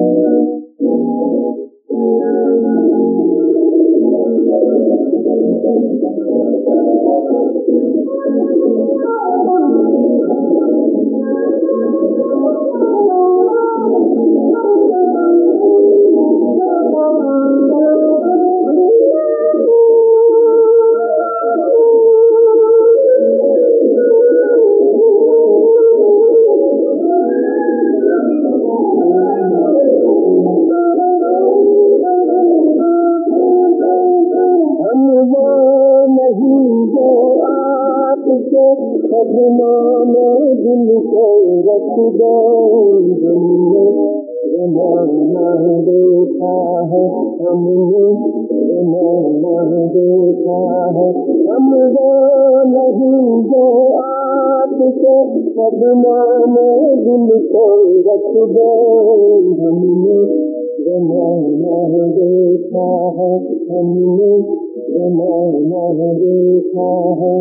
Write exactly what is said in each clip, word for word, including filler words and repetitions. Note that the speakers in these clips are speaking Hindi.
सजनाने दिल को रख दो हमने जमाना देखा है हमने जमाना देखा है हम वो नहीं जो आपके सजनाने दिल को रख दो हमने जमाना देखा है हमने जमाना देखा है।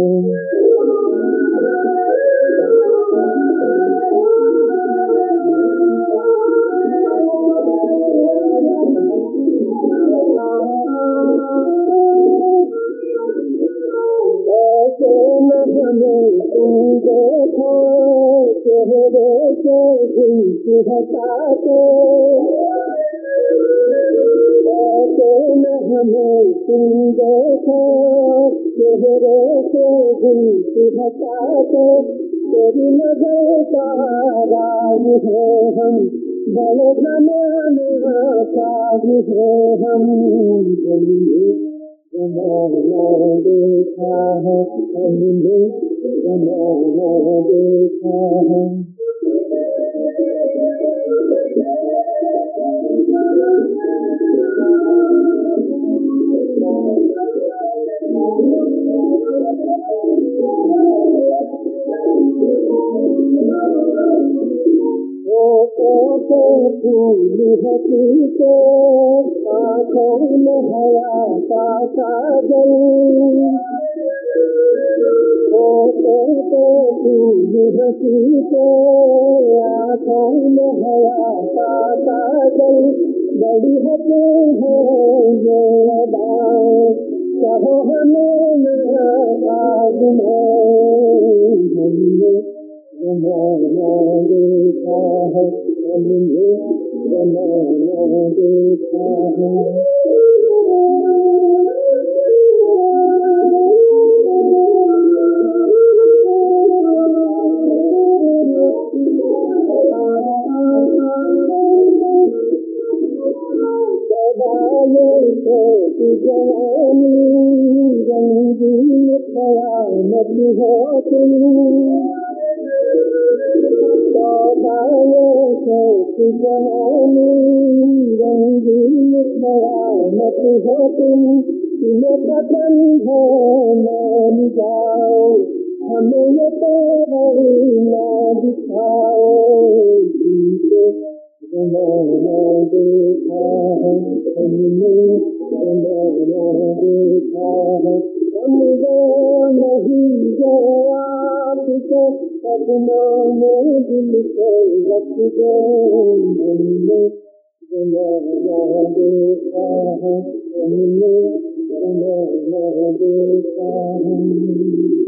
चेहरे से झुमकी हटाते ऐसे न हमें तुम देखो चेहरे से झुमकी हटाते तेरी नजर का राज है हम बड़े जमाने साज है हम चलिए जमाना देखा है हमने जमाना देखा है। फूल हसीते आँखों में हया का साजन होते तो फूल हसीते आँखों में हया का साजन बड़ी होते हैं ये अदाएं कहो हमें आज में जमाना देखा है हमने जमाना देखा है। जवानी रंगीन क़यामत हो तुम जवानी रंगीन क़यामत हो तुम तुम्हें पसंद है मान जाओ हमें ये तेरी ना दिखाओ जमाना देखा है हमने जमाना देखा है हम वो नहीं जो आपके सपनों में दिल को रख दो हमने जमाना देखा है हमने जमाना देखा है।